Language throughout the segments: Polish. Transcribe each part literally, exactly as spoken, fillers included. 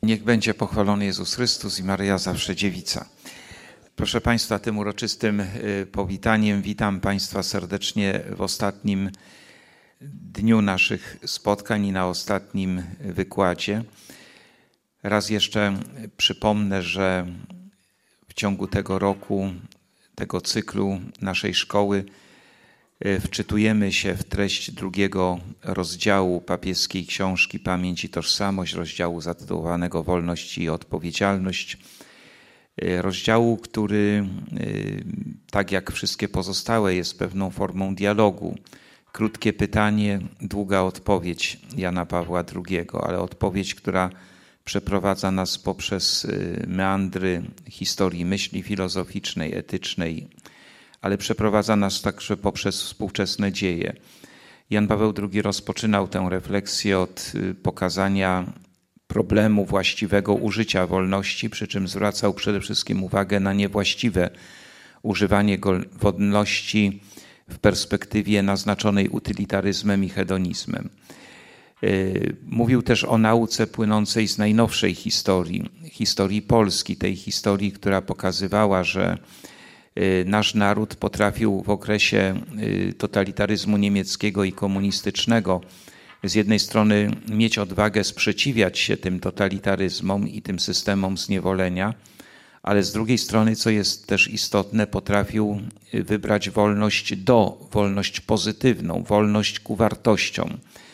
Niech będzie pochwalony Jezus Chrystus i Maryja zawsze dziewica. Proszę Państwa, tym uroczystym powitaniem witam Państwa serdecznie w ostatnim dniu naszych spotkań i na ostatnim wykładzie. Raz jeszcze przypomnę, że w ciągu tego roku, tego cyklu naszej szkoły wczytujemy się w treść drugiego rozdziału papieskiej książki Pamięć i Tożsamość, rozdziału zatytułowanego Wolność i Odpowiedzialność. Rozdziału, który, tak jak wszystkie pozostałe, jest pewną formą dialogu. Krótkie pytanie, długa odpowiedź Jana Pawła drugiego, ale odpowiedź, która przeprowadza nas poprzez meandry historii myśli filozoficznej, etycznej, ale przeprowadza nas także poprzez współczesne dzieje. Jan Paweł drugi rozpoczynał tę refleksję od pokazania problemu właściwego użycia wolności, przy czym zwracał przede wszystkim uwagę na niewłaściwe używanie wolności w perspektywie naznaczonej utylitaryzmem i hedonizmem. Mówił też o nauce płynącej z najnowszej historii, historii Polski, tej historii, która pokazywała, że nasz naród potrafił w okresie totalitaryzmu niemieckiego i komunistycznego z jednej strony mieć odwagę sprzeciwiać się tym totalitaryzmom i tym systemom zniewolenia, ale z drugiej strony, co jest też istotne, potrafił wybrać wolność do, wolność pozytywną, wolność ku wartościom.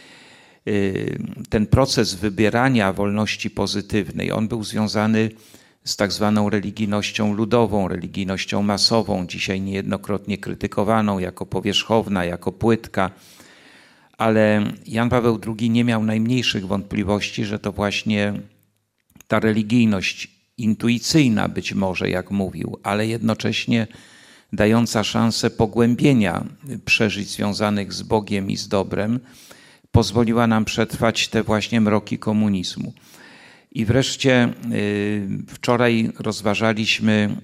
Ten proces wybierania wolności pozytywnej, on był związany z tak zwaną religijnością ludową, religijnością masową, dzisiaj niejednokrotnie krytykowaną jako powierzchowna, jako płytka, ale Jan Paweł drugi nie miał najmniejszych wątpliwości, że to właśnie ta religijność intuicyjna być może, jak mówił, ale jednocześnie dająca szansę pogłębienia przeżyć związanych z Bogiem i z dobrem, pozwoliła nam przetrwać te właśnie mroki komunizmu. I wreszcie wczoraj rozważaliśmy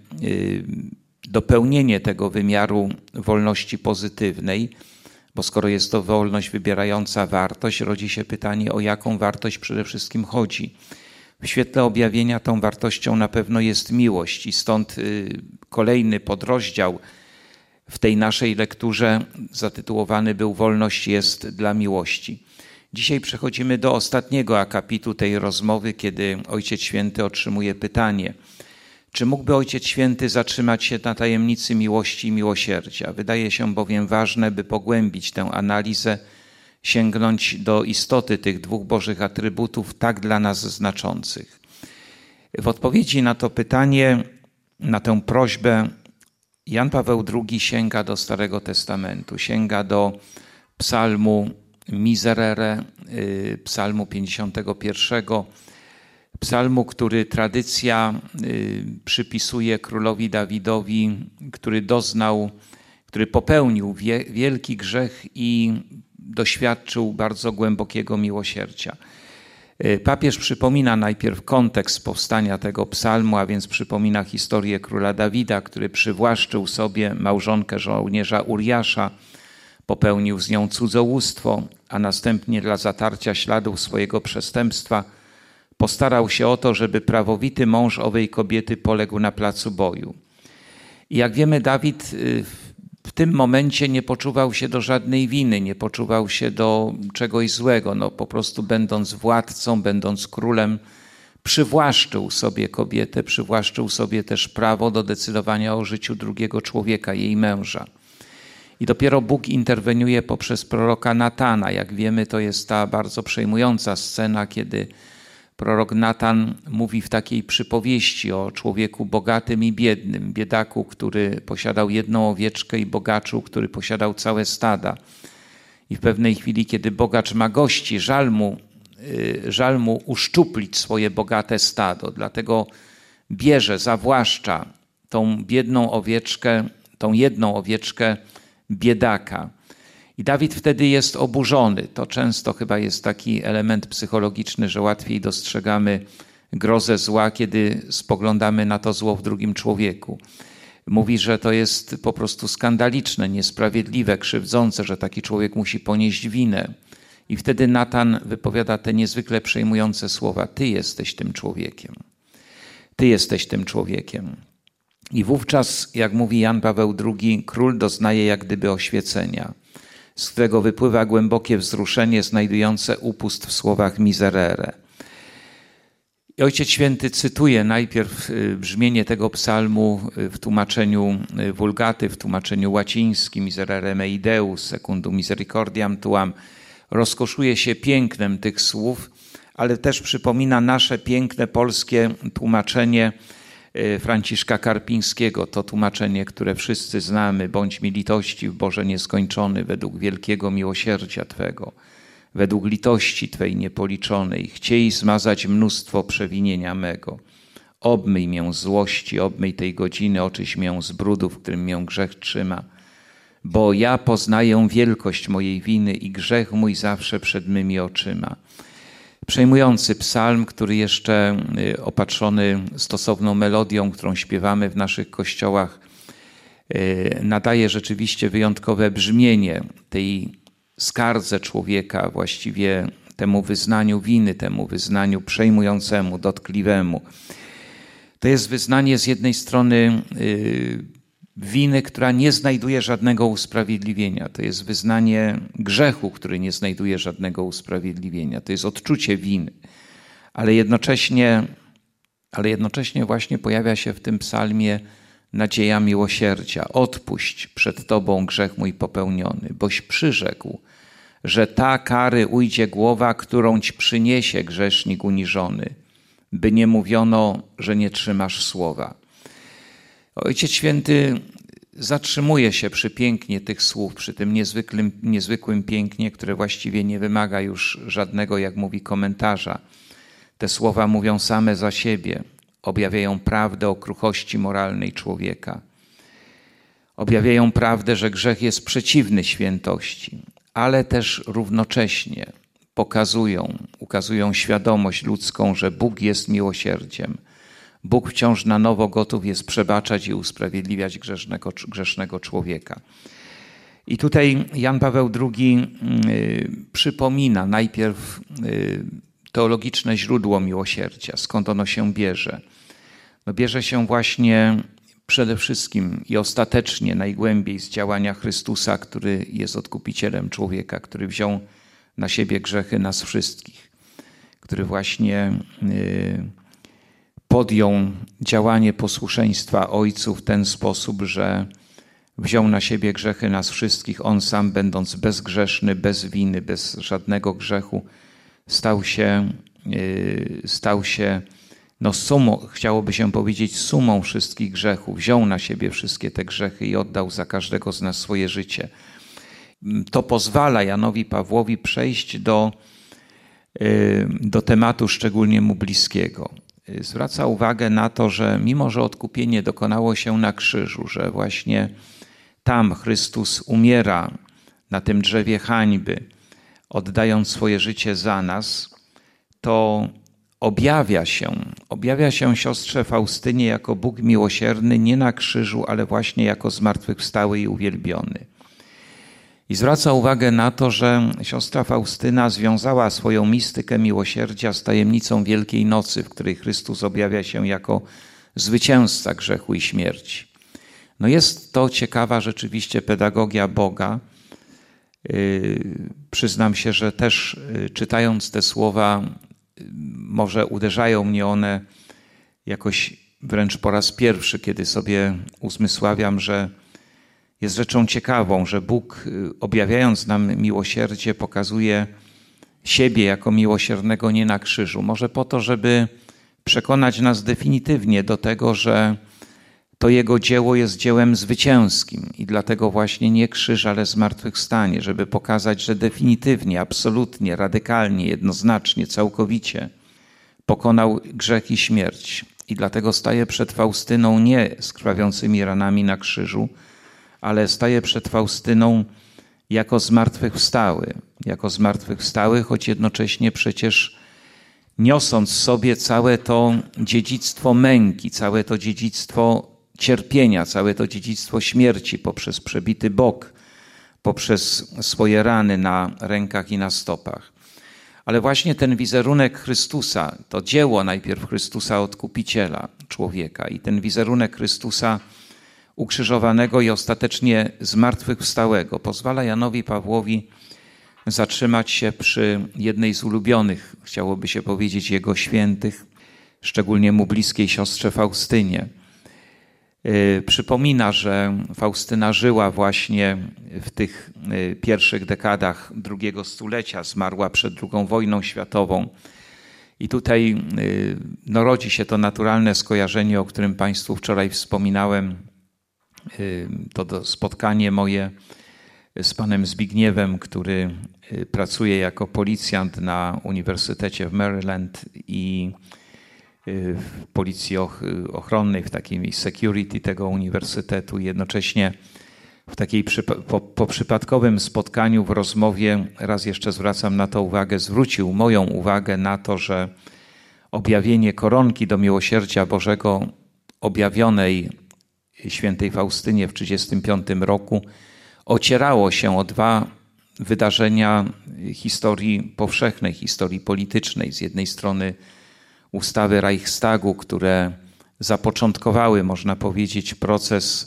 dopełnienie tego wymiaru wolności pozytywnej, bo skoro jest to wolność wybierająca wartość, rodzi się pytanie, o jaką wartość przede wszystkim chodzi. W świetle objawienia tą wartością na pewno jest miłość i stąd kolejny podrozdział w tej naszej lekturze zatytułowany był Wolność jest dla miłości. Dzisiaj przechodzimy do ostatniego akapitu tej rozmowy, kiedy Ojciec Święty otrzymuje pytanie, czy mógłby Ojciec Święty zatrzymać się na tajemnicy miłości i miłosierdzia? Wydaje się bowiem ważne, by pogłębić tę analizę, sięgnąć do istoty tych dwóch Bożych atrybutów, tak dla nas znaczących. W odpowiedzi na to pytanie, na tę prośbę, Jan Paweł drugi sięga do Starego Testamentu, sięga do psalmu Miserere, psalmu pięćdziesiątego pierwszego, psalmu, który tradycja przypisuje królowi Dawidowi, który doznał, który popełnił wielki grzech i doświadczył bardzo głębokiego miłosierdzia. Papież przypomina najpierw kontekst powstania tego psalmu, a więc przypomina historię króla Dawida, który przywłaszczył sobie małżonkę żołnierza Uriasza, popełnił z nią cudzołóstwo, a następnie dla zatarcia śladów swojego przestępstwa postarał się o to, żeby prawowity mąż owej kobiety poległ na placu boju. I jak wiemy, Dawid w tym momencie nie poczuwał się do żadnej winy, nie poczuwał się do czegoś złego. No, po prostu będąc władcą, będąc królem, przywłaszczył sobie kobietę, przywłaszczył sobie też prawo do decydowania o życiu drugiego człowieka, jej męża. I dopiero Bóg interweniuje poprzez proroka Natana. Jak wiemy, to jest ta bardzo przejmująca scena, kiedy prorok Natan mówi w takiej przypowieści o człowieku bogatym i biednym, biedaku, który posiadał jedną owieczkę i bogaczu, który posiadał całe stada. I w pewnej chwili, kiedy bogacz ma gości, żal mu, żal mu uszczuplić swoje bogate stado. Dlatego bierze, zawłaszcza tą biedną owieczkę, tą jedną owieczkę biedaka. I Dawid wtedy jest oburzony. To często chyba jest taki element psychologiczny, że łatwiej dostrzegamy grozę zła, kiedy spoglądamy na to zło w drugim człowieku. Mówi, że to jest po prostu skandaliczne, niesprawiedliwe, krzywdzące, że taki człowiek musi ponieść winę. I wtedy Natan wypowiada te niezwykle przejmujące słowa: Ty jesteś tym człowiekiem. Ty jesteś tym człowiekiem. I wówczas, jak mówi Jan Paweł drugi, król doznaje jak gdyby oświecenia, z którego wypływa głębokie wzruszenie znajdujące upust w słowach miserere. I Ojciec Święty cytuje najpierw brzmienie tego psalmu w tłumaczeniu Vulgaty, w tłumaczeniu łacińskim, miserere mei Deus, secundum misericordiam tuam. Rozkoszuje się pięknem tych słów, ale też przypomina nasze piękne polskie tłumaczenie Franciszka Karpińskiego. To tłumaczenie, które wszyscy znamy. Bądź mi litościw, Boże nieskończony, według wielkiego miłosierdzia Twego, według litości Twej niepoliczonej, chciej zmazać mnóstwo przewinienia mego. Obmyj mię z złości, obmyj tej godziny, oczyś mię z brudu, w którym mię grzech trzyma. Bo ja poznaję wielkość mojej winy i grzech mój zawsze przed mymi oczyma. Przejmujący psalm, który jeszcze opatrzony stosowną melodią, którą śpiewamy w naszych kościołach, nadaje rzeczywiście wyjątkowe brzmienie tej skardze człowieka, właściwie temu wyznaniu winy, temu wyznaniu przejmującemu, dotkliwemu. To jest wyznanie z jednej strony winy, która nie znajduje żadnego usprawiedliwienia. To jest wyznanie grzechu, który nie znajduje żadnego usprawiedliwienia. To jest odczucie winy. Ale jednocześnie, ale jednocześnie właśnie pojawia się w tym psalmie nadzieja miłosierdzia. Odpuść przed Tobą grzech mój popełniony, boś przyrzekł, że ta kary ujdzie głowa, którą Ci przyniesie grzesznik uniżony, by nie mówiono, że nie trzymasz słowa. Ojciec Święty zatrzymuje się przy pięknie tych słów, przy tym niezwykłym, niezwykłym pięknie, które właściwie nie wymaga już żadnego, jak mówi, komentarza. Te słowa mówią same za siebie, objawiają prawdę o kruchości moralnej człowieka. Objawiają prawdę, że grzech jest przeciwny świętości, ale też równocześnie pokazują, ukazują świadomość ludzką, że Bóg jest miłosierdziem. Bóg wciąż na nowo gotów jest przebaczać i usprawiedliwiać grzesznego, grzesznego człowieka. I tutaj Jan Paweł drugi y, przypomina najpierw y, teologiczne źródło miłosierdzia, skąd ono się bierze. No bierze się właśnie przede wszystkim i ostatecznie najgłębiej z działania Chrystusa, który jest odkupicielem człowieka, który wziął na siebie grzechy nas wszystkich, który właśnie y, podjął działanie posłuszeństwa Ojcu w ten sposób, że wziął na siebie grzechy nas wszystkich. On sam, będąc bezgrzeszny, bez winy, bez żadnego grzechu, stał się, stał się no sumą, chciałoby się powiedzieć, sumą wszystkich grzechów. Wziął na siebie wszystkie te grzechy i oddał za każdego z nas swoje życie. To pozwala Janowi Pawłowi przejść do, do tematu szczególnie mu bliskiego. Zwraca uwagę na to, że mimo że odkupienie dokonało się na krzyżu, że właśnie tam Chrystus umiera na tym drzewie hańby, oddając swoje życie za nas, to objawia się, objawia się siostrze Faustynie jako Bóg miłosierny nie na krzyżu, ale właśnie jako zmartwychwstały i uwielbiony. I zwraca uwagę na to, że siostra Faustyna związała swoją mistykę miłosierdzia z tajemnicą Wielkiej Nocy, w której Chrystus objawia się jako zwycięzca grzechu i śmierci. No jest to ciekawa rzeczywiście pedagogia Boga. Yy, przyznam się, że też yy, czytając te słowa, yy, może uderzają mnie one jakoś wręcz po raz pierwszy, kiedy sobie uzmysławiam, że jest rzeczą ciekawą, że Bóg, objawiając nam miłosierdzie, pokazuje siebie jako miłosiernego nie na krzyżu. Może po to, żeby przekonać nas definitywnie do tego, że to Jego dzieło jest dziełem zwycięskim i dlatego właśnie nie krzyż, ale zmartwychwstanie, żeby pokazać, że definitywnie, absolutnie, radykalnie, jednoznacznie, całkowicie pokonał grzech i śmierć. I dlatego staje przed Faustyną nie z krwawiącymi ranami na krzyżu, ale staje przed Faustyną jako zmartwychwstały, jako zmartwychwstały, choć jednocześnie przecież niosąc sobie całe to dziedzictwo męki, całe to dziedzictwo cierpienia, całe to dziedzictwo śmierci poprzez przebity bok, poprzez swoje rany na rękach i na stopach. Ale właśnie ten wizerunek Chrystusa, to dzieło najpierw Chrystusa Odkupiciela człowieka i ten wizerunek Chrystusa ukrzyżowanego i ostatecznie zmartwychwstałego pozwala Janowi Pawłowi zatrzymać się przy jednej z ulubionych, chciałoby się powiedzieć, jego świętych, szczególnie mu bliskiej siostrze Faustynie. Przypomina, że Faustyna żyła właśnie w tych pierwszych dekadach drugiego stulecia, zmarła przed drugą wojną światową. I tutaj no, rodzi się to naturalne skojarzenie, o którym Państwu wczoraj wspominałem, to spotkanie moje z panem Zbigniewem, który pracuje jako policjant na Uniwersytecie w Maryland i w policji ochronnej, w takiej security tego uniwersytetu. Jednocześnie w takiej po, po przypadkowym spotkaniu w rozmowie, raz jeszcze zwracam na to uwagę, zwrócił moją uwagę na to, że objawienie koronki do miłosierdzia Bożego objawionej świętej Faustynie w tysiąc dziewięćset trzydziestym piątym roku ocierało się o dwa wydarzenia historii powszechnej, historii politycznej. Z jednej strony ustawy Reichstagu, które zapoczątkowały, można powiedzieć, proces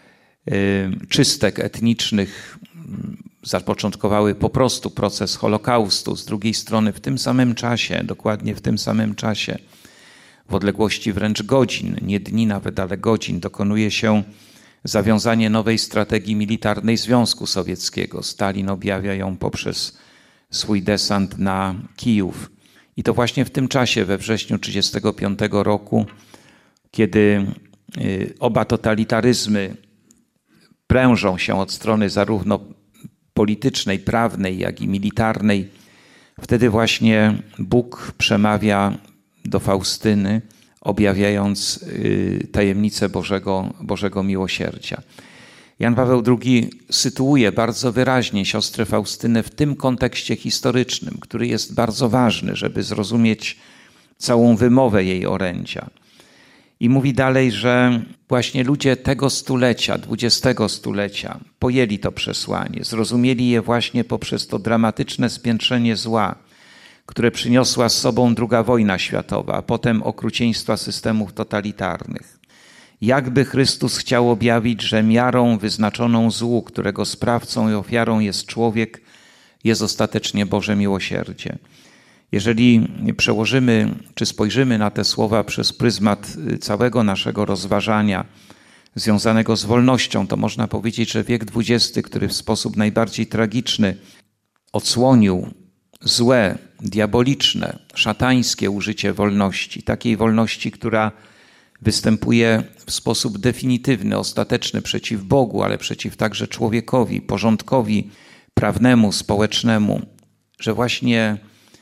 czystek etnicznych, zapoczątkowały po prostu proces Holokaustu. Z drugiej strony w tym samym czasie, dokładnie w tym samym czasie, w odległości wręcz godzin, nie dni nawet, ale godzin, dokonuje się zawiązanie nowej strategii militarnej Związku Sowieckiego. Stalin objawia ją poprzez swój desant na Kijów. I to właśnie w tym czasie, we wrześniu tysiąc dziewięćset trzydziestego piątego roku, kiedy oba totalitaryzmy prężą się od strony zarówno politycznej, prawnej, jak i militarnej, wtedy właśnie Bóg przemawia do Faustyny, objawiając tajemnicę Bożego, Bożego miłosierdzia. Jan Paweł drugi sytuuje bardzo wyraźnie siostrę Faustynę w tym kontekście historycznym, który jest bardzo ważny, żeby zrozumieć całą wymowę jej orędzia. I mówi dalej, że właśnie ludzie tego stulecia, dwudziestego stulecia pojęli to przesłanie, zrozumieli je właśnie poprzez to dramatyczne spiętrzenie zła, które przyniosła z sobą druga wojna światowa, a potem okrucieństwa systemów totalitarnych. Jakby Chrystus chciał objawić, że miarą wyznaczoną złu, którego sprawcą i ofiarą jest człowiek, jest ostatecznie Boże miłosierdzie. Jeżeli przełożymy, czy spojrzymy na te słowa przez pryzmat całego naszego rozważania związanego z wolnością, to można powiedzieć, że wiek dwudziesty, który w sposób najbardziej tragiczny odsłonił złe, diaboliczne, szatańskie użycie wolności, takiej wolności, która występuje w sposób definitywny, ostateczny przeciw Bogu, ale przeciw także człowiekowi, porządkowi prawnemu, społecznemu, że właśnie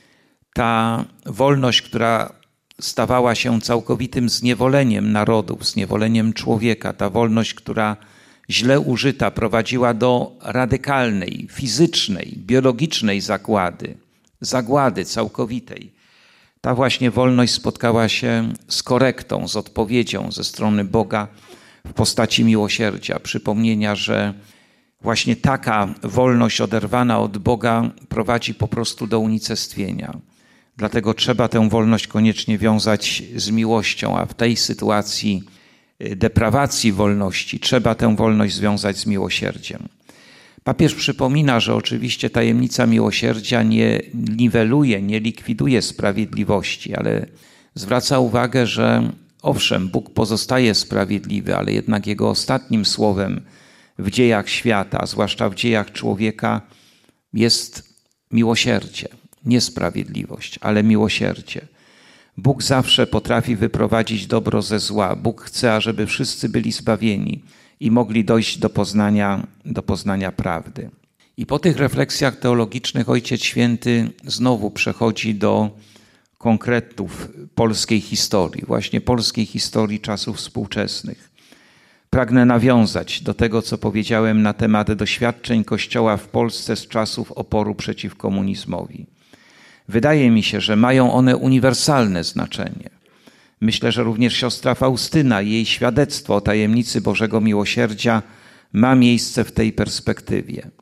ta wolność, która stawała się całkowitym zniewoleniem narodów, zniewoleniem człowieka, ta wolność, która źle użyta prowadziła do radykalnej, fizycznej, biologicznej zagłady, zagłady całkowitej. Ta właśnie wolność spotkała się z korektą, z odpowiedzią ze strony Boga w postaci miłosierdzia, przypomnienia, że właśnie taka wolność oderwana od Boga prowadzi po prostu do unicestwienia. Dlatego trzeba tę wolność koniecznie wiązać z miłością, a w tej sytuacji deprawacji wolności trzeba tę wolność związać z miłosierdziem. Papież przypomina, że oczywiście tajemnica miłosierdzia nie niweluje, nie likwiduje sprawiedliwości, ale zwraca uwagę, że owszem, Bóg pozostaje sprawiedliwy, ale jednak Jego ostatnim słowem w dziejach świata, zwłaszcza w dziejach człowieka, jest miłosierdzie. Nie sprawiedliwość, ale miłosierdzie. Bóg zawsze potrafi wyprowadzić dobro ze zła. Bóg chce, ażeby wszyscy byli zbawieni i mogli dojść do poznania, do poznania prawdy. I po tych refleksjach teologicznych Ojciec Święty znowu przechodzi do konkretów polskiej historii, właśnie polskiej historii czasów współczesnych. Pragnę nawiązać do tego, co powiedziałem na temat doświadczeń Kościoła w Polsce z czasów oporu przeciw komunizmowi. Wydaje mi się, że mają one uniwersalne znaczenie. Myślę, że również siostra Faustyna i jej świadectwo o tajemnicy Bożego Miłosierdzia ma miejsce w tej perspektywie.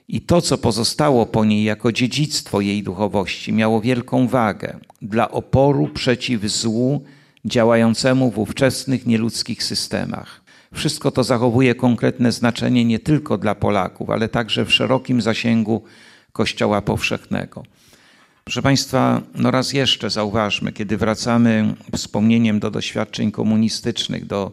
I to, co pozostało po niej jako dziedzictwo jej duchowości, miało wielką wagę dla oporu przeciw złu działającemu w ówczesnych nieludzkich systemach. Wszystko to zachowuje konkretne znaczenie nie tylko dla Polaków, ale także w szerokim zasięgu Kościoła powszechnego. Proszę Państwa, no raz jeszcze zauważmy, kiedy wracamy wspomnieniem do doświadczeń komunistycznych, do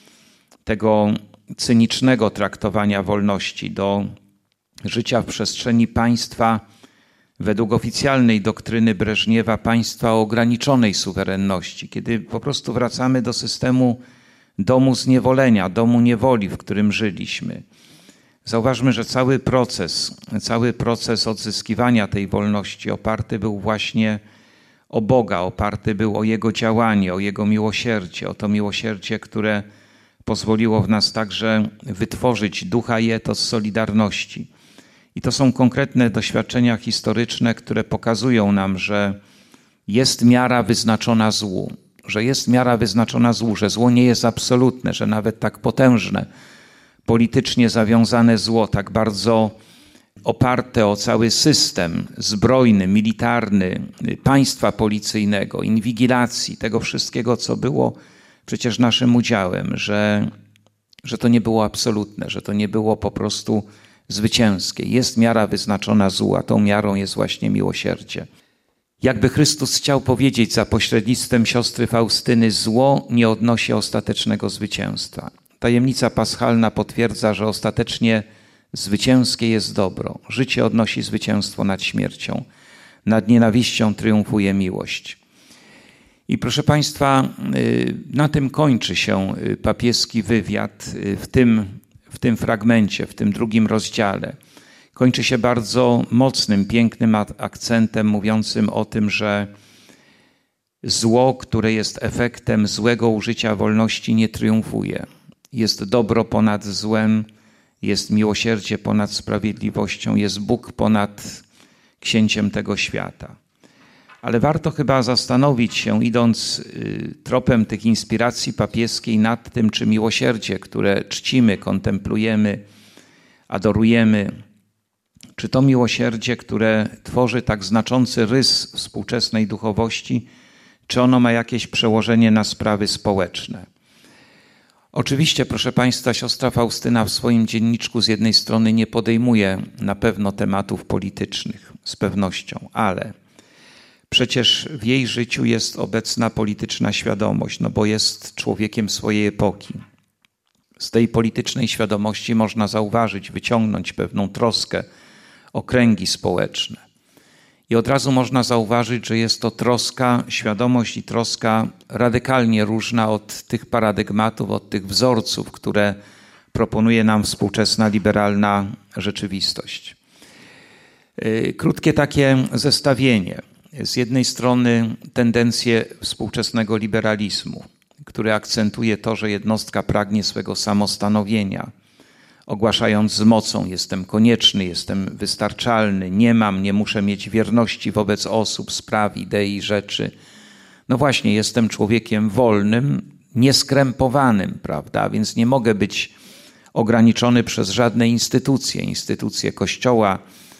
tego cynicznego traktowania wolności, do życia w przestrzeni państwa według oficjalnej doktryny Breżniewa, państwa o ograniczonej suwerenności, kiedy po prostu wracamy do systemu domu zniewolenia, domu niewoli, w którym żyliśmy. Zauważmy, że cały proces, cały proces odzyskiwania tej wolności oparty był właśnie o Boga, oparty był o Jego działanie, o Jego miłosierdzie, o to miłosierdzie, które pozwoliło w nas także wytworzyć ducha i etos solidarności. I to są konkretne doświadczenia historyczne, które pokazują nam, że jest miara wyznaczona złu, że jest miara wyznaczona złu, że zło nie jest absolutne, że nawet tak potężne, politycznie zawiązane zło, tak bardzo oparte o cały system zbrojny, militarny, państwa policyjnego, inwigilacji, tego wszystkiego, co było przecież naszym udziałem, że, że to nie było absolutne, że to nie było po prostu zwycięskie. Jest miara wyznaczona złu, a tą miarą jest właśnie miłosierdzie. Jakby Chrystus chciał powiedzieć za pośrednictwem siostry Faustyny, zło nie odnosi ostatecznego zwycięstwa. Tajemnica paschalna potwierdza, że ostatecznie zwycięskie jest dobro. Życie odnosi zwycięstwo nad śmiercią. Nad nienawiścią triumfuje miłość. I proszę Państwa, na tym kończy się papieski wywiad w tym, w tym fragmencie, w tym drugim rozdziale. Kończy się bardzo mocnym, pięknym akcentem mówiącym o tym, że zło, które jest efektem złego użycia wolności, nie triumfuje. Jest dobro ponad złem, jest miłosierdzie ponad sprawiedliwością, jest Bóg ponad księciem tego świata. Ale warto chyba zastanowić się, idąc tropem tych inspiracji papieskiej, nad tym, czy miłosierdzie, które czcimy, kontemplujemy, adorujemy, czy to miłosierdzie, które tworzy tak znaczący rys współczesnej duchowości, czy ono ma jakieś przełożenie na sprawy społeczne. Oczywiście, proszę Państwa, siostra Faustyna w swoim dzienniczku z jednej strony nie podejmuje na pewno tematów politycznych, z pewnością, ale przecież w jej życiu jest obecna polityczna świadomość, no bo jest człowiekiem swojej epoki. Z tej politycznej świadomości można zauważyć, wyciągnąć pewną troskę o kręgi społeczne. I od razu można zauważyć, że jest to troska, świadomość i troska radykalnie różna od tych paradygmatów, od tych wzorców, które proponuje nam współczesna liberalna rzeczywistość. Krótkie takie zestawienie. Z jednej strony tendencje współczesnego liberalizmu, który akcentuje to, że jednostka pragnie swego samostanowienia, ogłaszając z mocą: jestem konieczny, jestem wystarczalny, nie mam, nie muszę mieć wierności wobec osób, spraw, idei, rzeczy. No właśnie, jestem człowiekiem wolnym, nieskrępowanym, prawda? Więc nie mogę być ograniczony przez żadne instytucje, instytucje Kościoła,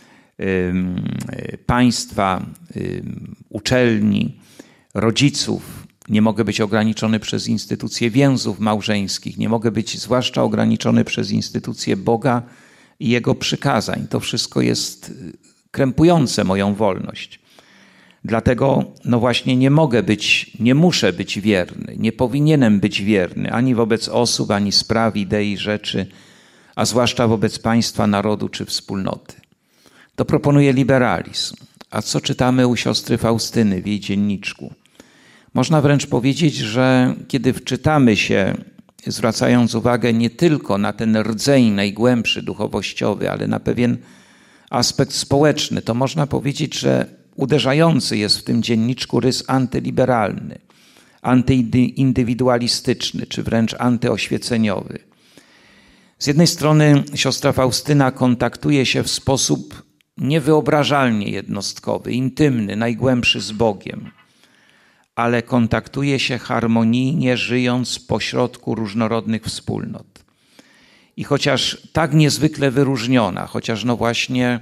państwa, uczelni, rodziców. Nie mogę być ograniczony przez instytucje więzów małżeńskich. Nie mogę być zwłaszcza ograniczony przez instytucje Boga i Jego przykazań. To wszystko jest krępujące moją wolność. Dlatego no właśnie nie mogę być, nie muszę być wierny, nie powinienem być wierny ani wobec osób, ani spraw, idei, rzeczy, a zwłaszcza wobec państwa, narodu czy wspólnoty. To proponuje liberalizm. A co czytamy u siostry Faustyny w jej dzienniczku? Można wręcz powiedzieć, że kiedy wczytamy się, zwracając uwagę nie tylko na ten rdzeń najgłębszy duchowościowy, ale na pewien aspekt społeczny, to można powiedzieć, że uderzający jest w tym dzienniczku rys antyliberalny, antyindywidualistyczny, czy wręcz antyoświeceniowy. Z jednej strony siostra Faustyna kontaktuje się w sposób niewyobrażalnie jednostkowy, intymny, najgłębszy z Bogiem, ale kontaktuje się harmonijnie, żyjąc pośrodku różnorodnych wspólnot. I chociaż tak niezwykle wyróżniona, chociaż no właśnie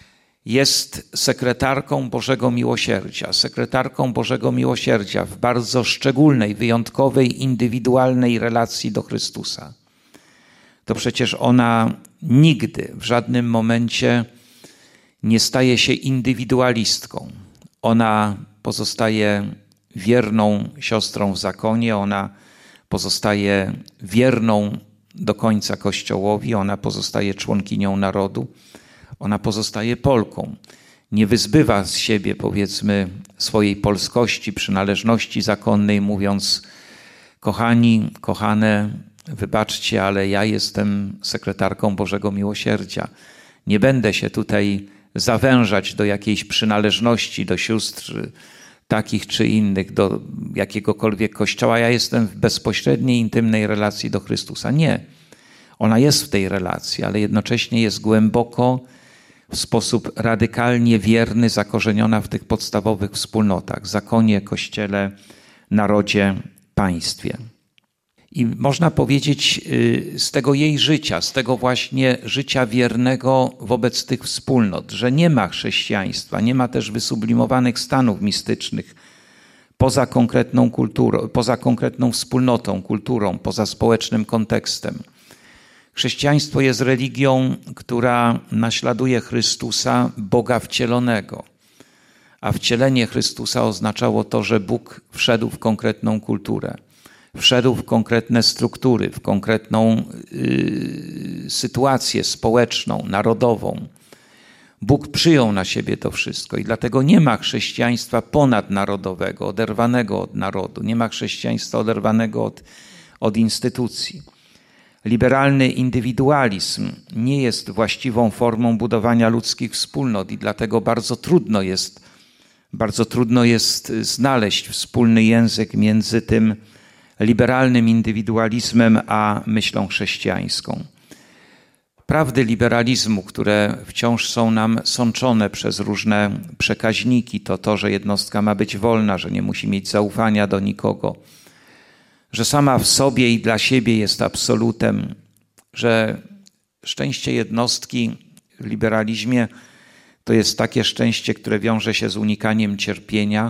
jest sekretarką Bożego Miłosierdzia, sekretarką Bożego Miłosierdzia w bardzo szczególnej, wyjątkowej, indywidualnej relacji do Chrystusa, to przecież ona nigdy w żadnym momencie nie staje się indywidualistką. Ona pozostaje wierną siostrą w zakonie, ona pozostaje wierną do końca Kościołowi, ona pozostaje członkinią narodu, ona pozostaje Polką. Nie wyzbywa z siebie, powiedzmy, swojej polskości, przynależności zakonnej, mówiąc: kochani, kochane, wybaczcie, ale ja jestem sekretarką Bożego Miłosierdzia. Nie będę się tutaj zawężać do jakiejś przynależności, do sióstr takich czy innych, do jakiegokolwiek kościoła. Ja jestem w bezpośredniej, intymnej relacji do Chrystusa. Nie. Ona jest w tej relacji, ale jednocześnie jest głęboko, w sposób radykalnie wierny, zakorzeniona w tych podstawowych wspólnotach: zakonie, Kościele, narodzie, państwie. I można powiedzieć z tego jej życia, z tego właśnie życia wiernego wobec tych wspólnot, że nie ma chrześcijaństwa, nie ma też wysublimowanych stanów mistycznych poza konkretną kulturą, poza konkretną wspólnotą, kulturą, poza społecznym kontekstem. Chrześcijaństwo jest religią, która naśladuje Chrystusa, Boga wcielonego. A wcielenie Chrystusa oznaczało to, że Bóg wszedł w konkretną kulturę. Wszedł w konkretne struktury, w konkretną y, sytuację społeczną, narodową. Bóg przyjął na siebie to wszystko i dlatego nie ma chrześcijaństwa ponadnarodowego, oderwanego od narodu. Nie ma chrześcijaństwa oderwanego od, od instytucji. Liberalny indywidualizm nie jest właściwą formą budowania ludzkich wspólnot i dlatego bardzo trudno jest, bardzo trudno jest znaleźć wspólny język między tym liberalnym indywidualizmem a myślą chrześcijańską. Prawdy liberalizmu, które wciąż są nam sączone przez różne przekaźniki, to to, że jednostka ma być wolna, że nie musi mieć zaufania do nikogo, że sama w sobie i dla siebie jest absolutem, że szczęście jednostki w liberalizmie to jest takie szczęście, które wiąże się z unikaniem cierpienia,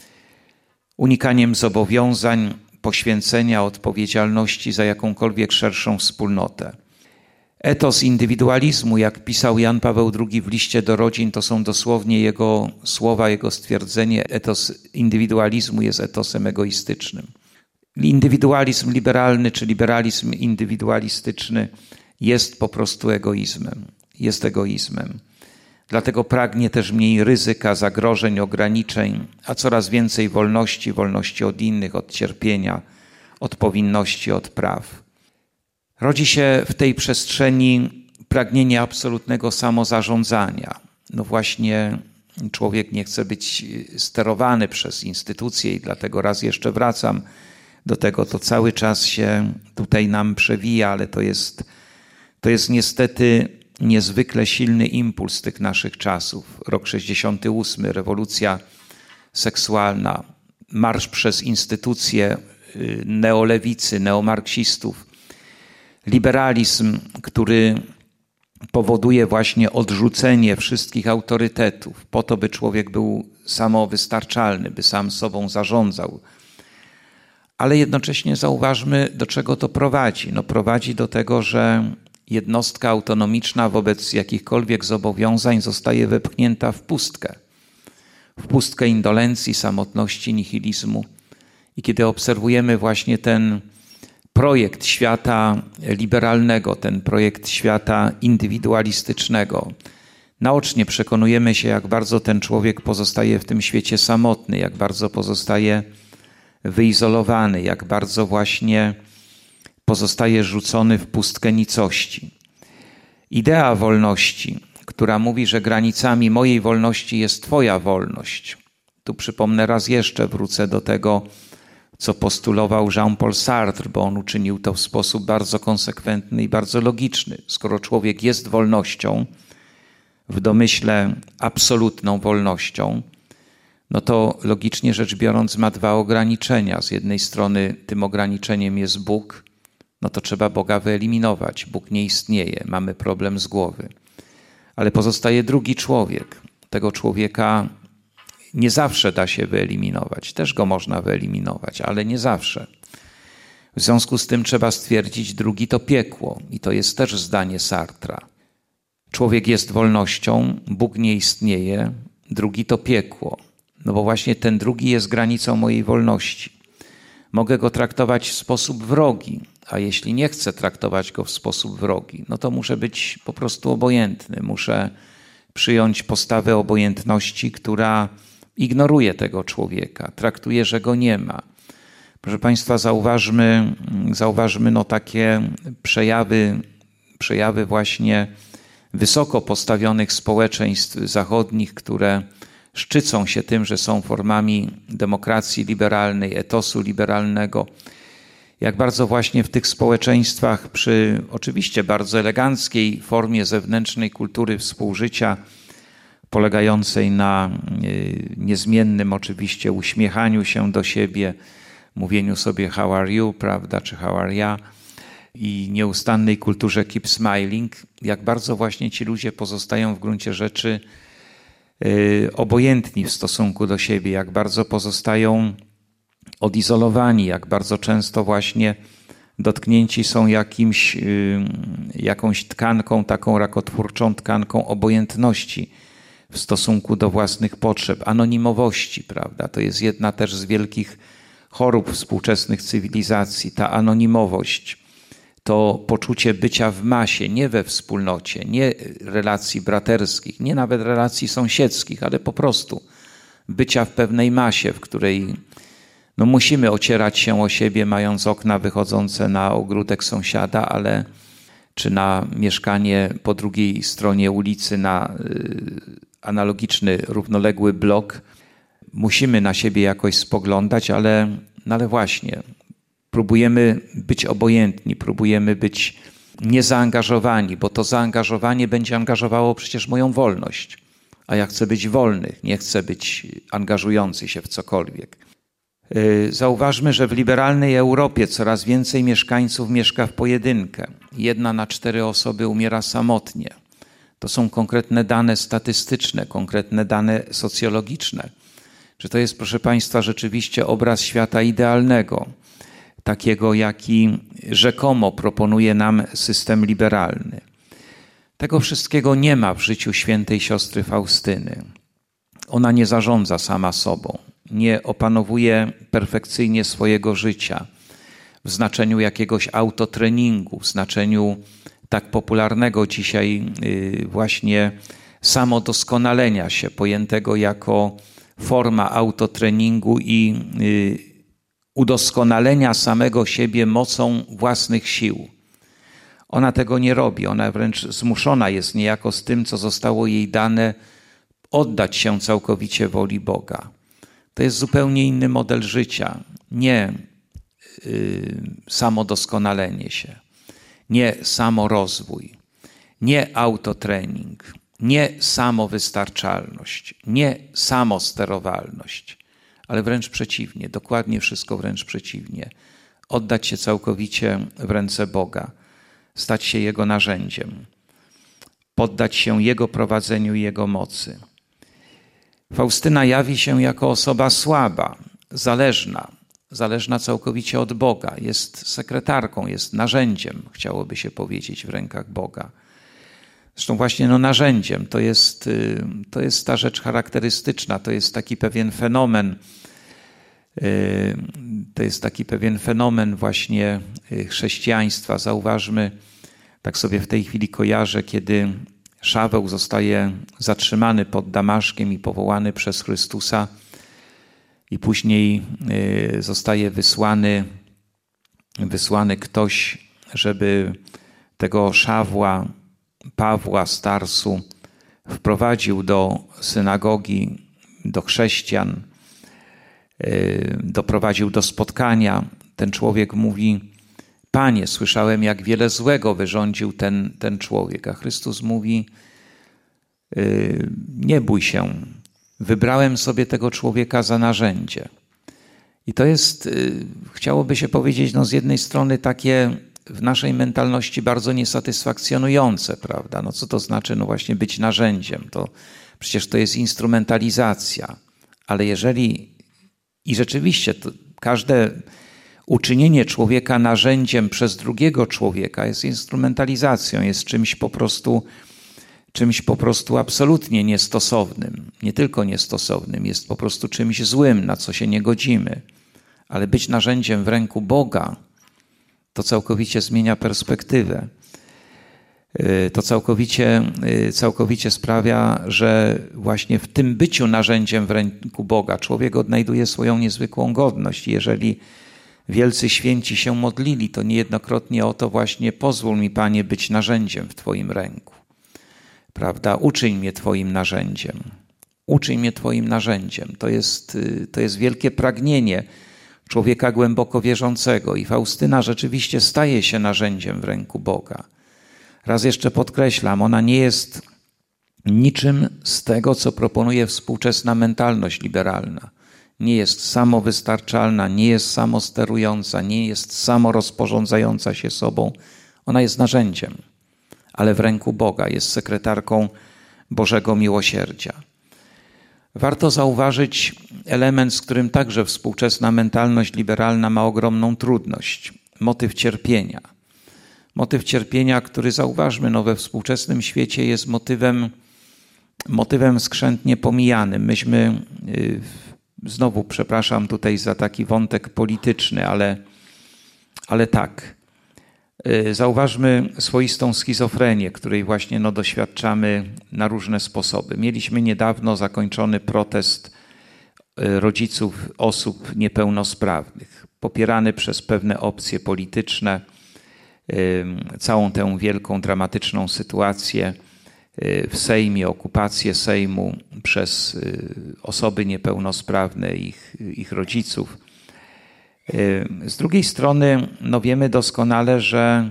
unikaniem zobowiązań, poświęcenia, odpowiedzialności za jakąkolwiek szerszą wspólnotę. Etos indywidualizmu, jak pisał Jan Paweł drugi w liście do rodzin, to są dosłownie jego słowa, jego stwierdzenie. Etos indywidualizmu jest etosem egoistycznym. Indywidualizm liberalny czy liberalizm indywidualistyczny jest po prostu egoizmem. Jest egoizmem. Dlatego pragnie też mniej ryzyka, zagrożeń, ograniczeń, a coraz więcej wolności, wolności od innych, od cierpienia, od powinności, od praw. Rodzi się w tej przestrzeni pragnienie absolutnego samozarządzania. No właśnie człowiek nie chce być sterowany przez instytucje i dlatego raz jeszcze wracam do tego, to cały czas się tutaj nam przewija, ale to jest, to jest niestety niezwykle silny impuls tych naszych czasów. Rok sześćdziesiąty ósmy, rewolucja seksualna, marsz przez instytucje neolewicy, neomarksistów, liberalizm, który powoduje właśnie odrzucenie wszystkich autorytetów po to, by człowiek był samowystarczalny, by sam sobą zarządzał. Ale jednocześnie zauważmy, do czego to prowadzi. No, prowadzi do tego, że jednostka autonomiczna wobec jakichkolwiek zobowiązań zostaje wepchnięta w pustkę. W pustkę indolencji, samotności, nihilizmu. I kiedy obserwujemy właśnie ten projekt świata liberalnego, ten projekt świata indywidualistycznego, naocznie przekonujemy się, jak bardzo ten człowiek pozostaje w tym świecie samotny, jak bardzo pozostaje wyizolowany, jak bardzo właśnie pozostaje rzucony w pustkę nicości. Idea wolności, która mówi, że granicami mojej wolności jest Twoja wolność. Tu przypomnę raz jeszcze, wrócę do tego, co postulował Jean-Paul Sartre, bo on uczynił to w sposób bardzo konsekwentny i bardzo logiczny. Skoro człowiek jest wolnością, w domyśle absolutną wolnością, no to logicznie rzecz biorąc ma dwa ograniczenia. Z jednej strony tym ograniczeniem jest Bóg, no to trzeba Boga wyeliminować. Bóg nie istnieje, mamy problem z głowy. Ale pozostaje drugi człowiek. Tego człowieka nie zawsze da się wyeliminować. Też go można wyeliminować, ale nie zawsze. W związku z tym trzeba stwierdzić, drugi to piekło. I to jest też zdanie Sartra. Człowiek jest wolnością, Bóg nie istnieje, drugi to piekło. No bo właśnie ten drugi jest granicą mojej wolności. Mogę go traktować w sposób wrogi, a jeśli nie chcę traktować go w sposób wrogi, no to muszę być po prostu obojętny. Muszę przyjąć postawę obojętności, która ignoruje tego człowieka, traktuje, że go nie ma. Proszę Państwa, zauważmy, zauważmy no takie przejawy, przejawy właśnie wysoko postawionych społeczeństw zachodnich, które szczycą się tym, że są formami demokracji liberalnej, etosu liberalnego. Jak bardzo właśnie w tych społeczeństwach przy oczywiście bardzo eleganckiej formie zewnętrznej kultury współżycia, polegającej na niezmiennym oczywiście uśmiechaniu się do siebie, mówieniu sobie how are you, prawda, czy how are ya, i nieustannej kulturze keep smiling, jak bardzo właśnie ci ludzie pozostają w gruncie rzeczy yy, obojętni w stosunku do siebie, jak bardzo pozostają odizolowani, jak bardzo często właśnie dotknięci są jakimś, yy, jakąś tkanką, taką rakotwórczą tkanką obojętności w stosunku do własnych potrzeb, anonimowości, prawda? To jest jedna też z wielkich chorób współczesnych cywilizacji, ta anonimowość. To poczucie bycia w masie, nie we wspólnocie, nie relacji braterskich, nie nawet relacji sąsiedzkich, ale po prostu bycia w pewnej masie, w której no, musimy ocierać się o siebie, mając okna wychodzące na ogródek sąsiada, ale czy na mieszkanie po drugiej stronie ulicy, na y, analogiczny, równoległy blok. Musimy na siebie jakoś spoglądać, ale, no ale właśnie próbujemy być obojętni, próbujemy być niezaangażowani, bo to zaangażowanie będzie angażowało przecież moją wolność. A ja chcę być wolny, nie chcę być angażujący się w cokolwiek. Zauważmy, że w liberalnej Europie coraz więcej mieszkańców mieszka w pojedynkę. Jedna na cztery osoby umiera samotnie. To są konkretne dane statystyczne, konkretne dane socjologiczne. Czy to jest, proszę Państwa, rzeczywiście obraz świata idealnego, takiego, jaki rzekomo proponuje nam system liberalny? Tego wszystkiego nie ma w życiu świętej siostry Faustyny. Ona nie zarządza sama sobą, nie opanowuje perfekcyjnie swojego życia w znaczeniu jakiegoś autotreningu, w znaczeniu tak popularnego dzisiaj właśnie samodoskonalenia się, pojętego jako forma autotreningu i udoskonalenia samego siebie mocą własnych sił. Ona tego nie robi, ona wręcz zmuszona jest niejako z tym, co zostało jej dane, oddać się całkowicie woli Boga. To jest zupełnie inny model życia, nie y, samodoskonalenie się, nie samorozwój, nie autotrening, nie samowystarczalność, nie samosterowalność, ale wręcz przeciwnie, dokładnie wszystko wręcz przeciwnie. Oddać się całkowicie w ręce Boga, stać się Jego narzędziem, poddać się Jego prowadzeniu i Jego mocy. Faustyna jawi się jako osoba słaba, zależna, zależna całkowicie od Boga. Jest sekretarką, jest narzędziem, chciałoby się powiedzieć, w rękach Boga. Zresztą właśnie no, narzędziem to jest, to jest ta rzecz charakterystyczna, to jest taki pewien fenomen, to jest taki pewien fenomen właśnie chrześcijaństwa. Zauważmy, tak sobie w tej chwili kojarzę, kiedy Szaweł zostaje zatrzymany pod Damaszkiem i powołany przez Chrystusa i później zostaje wysłany, wysłany ktoś, żeby tego Szawła, Pawła z Tarsu wprowadził do synagogi, do chrześcijan, doprowadził do spotkania. Ten człowiek mówi: Panie, słyszałem, jak wiele złego wyrządził ten, ten człowiek. A Chrystus mówi: nie bój się, wybrałem sobie tego człowieka za narzędzie. I to jest, chciałoby się powiedzieć, no z jednej strony takie w naszej mentalności bardzo niesatysfakcjonujące, prawda? No co to znaczy? No właśnie być narzędziem. To przecież to jest instrumentalizacja. Ale jeżeli i rzeczywiście to każde uczynienie człowieka narzędziem przez drugiego człowieka jest instrumentalizacją, jest czymś po prostu, czymś po prostu absolutnie niestosownym. Nie tylko niestosownym, jest po prostu czymś złym, na co się nie godzimy. Ale być narzędziem w ręku Boga, to całkowicie zmienia perspektywę. To całkowicie, całkowicie sprawia, że właśnie w tym byciu narzędziem w ręku Boga człowiek odnajduje swoją niezwykłą godność. Jeżeli wielcy święci się modlili, to niejednokrotnie o to właśnie: pozwól mi, Panie, być narzędziem w Twoim ręku. Prawda? Uczyń mnie Twoim narzędziem. Uczyń mnie Twoim narzędziem. To jest, to jest wielkie pragnienie człowieka głęboko wierzącego i Faustyna rzeczywiście staje się narzędziem w ręku Boga. Raz jeszcze podkreślam, ona nie jest niczym z tego, co proponuje współczesna mentalność liberalna. Nie jest samowystarczalna, nie jest samosterująca, nie jest samorozporządzająca się sobą. Ona jest narzędziem, ale w ręku Boga, jest sekretarką Bożego Miłosierdzia. Warto zauważyć element, z którym także współczesna mentalność liberalna ma ogromną trudność. Motyw cierpienia. Motyw cierpienia, który zauważmy, no we współczesnym świecie jest motywem, motywem skrzętnie pomijanym. Myśmy, znowu przepraszam tutaj za taki wątek polityczny, ale, ale tak. Zauważmy swoistą schizofrenię, której właśnie no, doświadczamy na różne sposoby. Mieliśmy niedawno zakończony protest rodziców osób niepełnosprawnych, popierany przez pewne opcje polityczne, całą tę wielką, dramatyczną sytuację w Sejmie, okupację Sejmu przez osoby niepełnosprawne, ich, ich rodziców. Z drugiej strony no wiemy doskonale, że,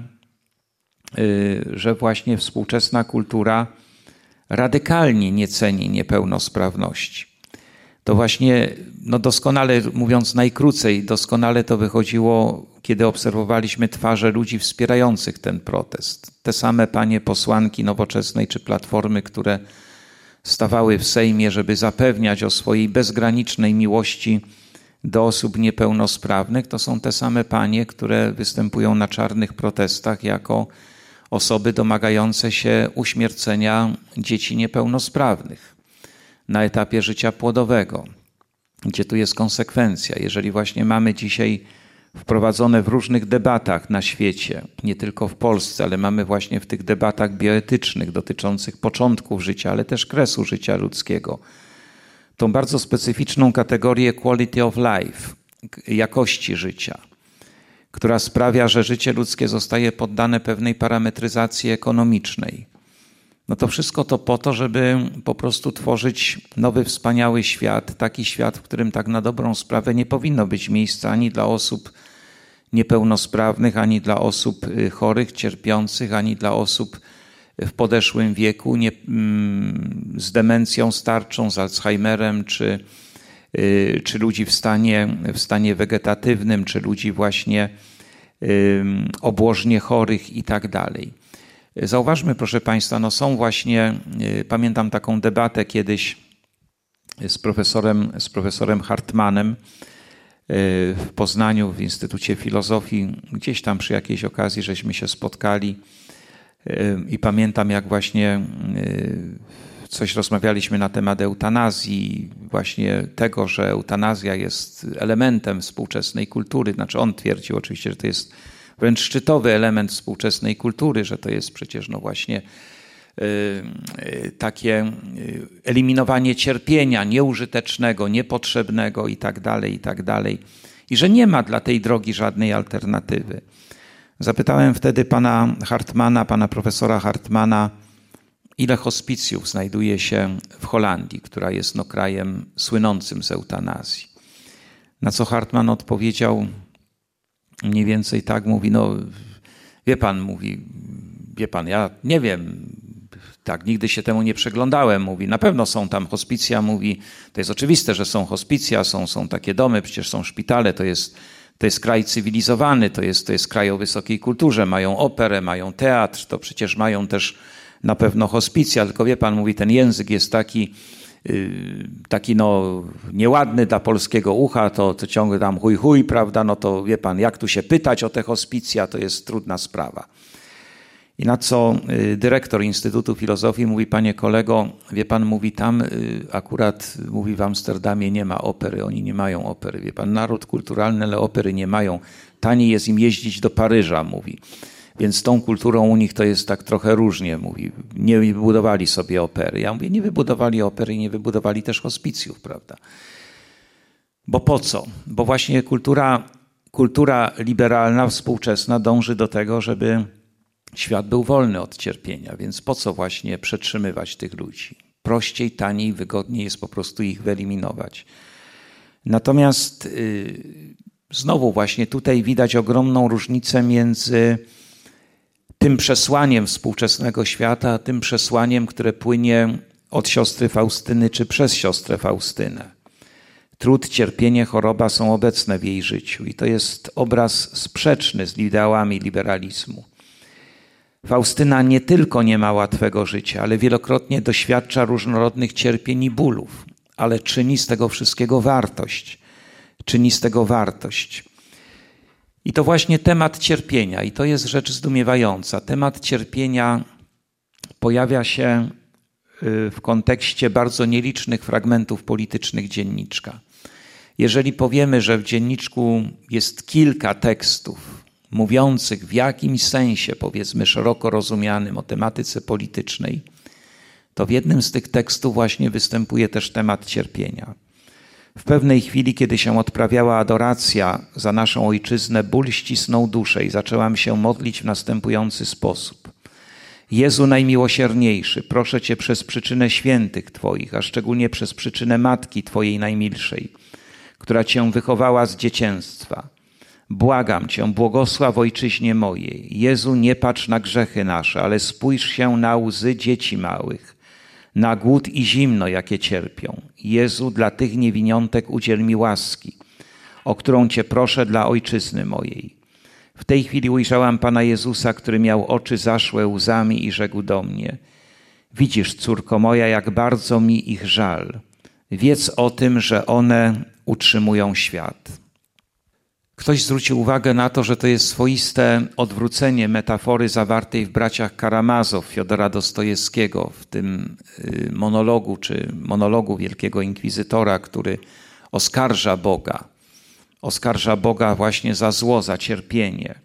że właśnie współczesna kultura radykalnie nie ceni niepełnosprawności. To właśnie, no doskonale, mówiąc najkrócej, doskonale to wychodziło, kiedy obserwowaliśmy twarze ludzi wspierających ten protest. Te same panie posłanki Nowoczesnej czy Platformy, które stawały w Sejmie, żeby zapewniać o swojej bezgranicznej miłości do osób niepełnosprawnych, to są te same panie, które występują na czarnych protestach jako osoby domagające się uśmiercenia dzieci niepełnosprawnych na etapie życia płodowego, gdzie tu jest konsekwencja. Jeżeli właśnie mamy dzisiaj wprowadzone w różnych debatach na świecie, nie tylko w Polsce, ale mamy właśnie w tych debatach bioetycznych dotyczących początków życia, ale też kresu życia ludzkiego, tą bardzo specyficzną kategorię quality of life, jakości życia, która sprawia, że życie ludzkie zostaje poddane pewnej parametryzacji ekonomicznej. No to wszystko to po to, żeby po prostu tworzyć nowy, wspaniały świat, taki świat, w którym tak na dobrą sprawę nie powinno być miejsca ani dla osób niepełnosprawnych, ani dla osób chorych, cierpiących, ani dla osób w podeszłym wieku, nie, z demencją starczą, z Alzheimerem, czy, czy ludzi w stanie, w stanie wegetatywnym, czy ludzi właśnie obłożnie chorych i tak dalej. Zauważmy, proszę Państwa, no są właśnie, pamiętam taką debatę kiedyś z profesorem, z profesorem Hartmanem w Poznaniu, w Instytucie Filozofii, gdzieś tam przy jakiejś okazji żeśmy się spotkali i pamiętam, jak właśnie coś rozmawialiśmy na temat eutanazji, właśnie tego, że eutanazja jest elementem współczesnej kultury. Znaczy on twierdził oczywiście, że to jest wręcz szczytowy element współczesnej kultury, że to jest przecież no właśnie takie eliminowanie cierpienia nieużytecznego, niepotrzebnego i tak dalej, i tak dalej. I że nie ma dla tej drogi żadnej alternatywy. Zapytałem wtedy pana Hartmana, pana profesora Hartmana, ile hospicjów znajduje się w Holandii, która jest no krajem słynącym z eutanazji. Na co Hartman odpowiedział mniej więcej tak, mówi, no wie pan, mówi, wie pan, ja nie wiem, tak, nigdy się temu nie przyglądałem, mówi, na pewno są tam hospicja, mówi, to jest oczywiste, że są hospicja, są, są takie domy, przecież są szpitale, to jest, to jest kraj cywilizowany, to jest, to jest kraj o wysokiej kulturze, mają operę, mają teatr, to przecież mają też na pewno hospicja, tylko wie pan, mówi, ten język jest taki, taki no nieładny dla polskiego ucha, to, to ciągle tam chuj chuj, prawda, no to wie pan, jak tu się pytać o te hospicja, to jest trudna sprawa. I na co dyrektor Instytutu Filozofii mówi, panie kolego, wie pan, mówi, tam akurat, mówi, w Amsterdamie nie ma opery, oni nie mają opery, wie pan, naród kulturalny, ale opery nie mają, taniej jest im jeździć do Paryża, mówi. Więc z tą kulturą u nich to jest tak trochę różnie, mówi. Nie wybudowali sobie opery. Ja mówię, nie wybudowali opery i nie wybudowali też hospicjów, prawda? Bo po co? Bo właśnie kultura, kultura liberalna, współczesna dąży do tego, żeby świat był wolny od cierpienia. Więc po co właśnie przetrzymywać tych ludzi? Prościej, taniej, wygodniej jest po prostu ich wyeliminować. Natomiast yy, znowu właśnie tutaj widać ogromną różnicę między tym przesłaniem współczesnego świata, a tym przesłaniem, które płynie od siostry Faustyny czy przez siostrę Faustynę. Trud, cierpienie, choroba są obecne w jej życiu i to jest obraz sprzeczny z ideałami liberalizmu. Faustyna nie tylko nie ma łatwego życia, ale wielokrotnie doświadcza różnorodnych cierpień i bólów, ale czyni z tego wszystkiego wartość. Czyni z tego wartość. I to właśnie temat cierpienia, i to jest rzecz zdumiewająca. Temat cierpienia pojawia się w kontekście bardzo nielicznych fragmentów politycznych dzienniczka. Jeżeli powiemy, że w dzienniczku jest kilka tekstów mówiących w jakimś sensie, powiedzmy szeroko rozumianym, o tematyce politycznej, to w jednym z tych tekstów właśnie występuje też temat cierpienia. W pewnej chwili, kiedy się odprawiała adoracja za naszą ojczyznę, ból ścisnął duszę i zaczęłam się modlić w następujący sposób. Jezu najmiłosierniejszy, proszę Cię przez przyczynę świętych Twoich, a szczególnie przez przyczynę Matki Twojej najmilszej, która Cię wychowała z dzieciństwa. Błagam Cię, błogosław ojczyźnie mojej. Jezu, nie patrz na grzechy nasze, ale spójrz się na łzy dzieci małych, na głód i zimno, jakie cierpią. Jezu, dla tych niewiniątek udziel mi łaski, o którą Cię proszę dla ojczyzny mojej. W tej chwili ujrzałam Pana Jezusa, który miał oczy zaszłe łzami i rzekł do mnie: widzisz, córko moja, jak bardzo mi ich żal. Wiedz o tym, że one utrzymują świat. Ktoś zwrócił uwagę na to, że to jest swoiste odwrócenie metafory zawartej w Braciach Karamazow Fiodora Dostojewskiego, w tym monologu, czy monologu wielkiego inkwizytora, który oskarża Boga. Oskarża Boga właśnie za zło, za cierpienie.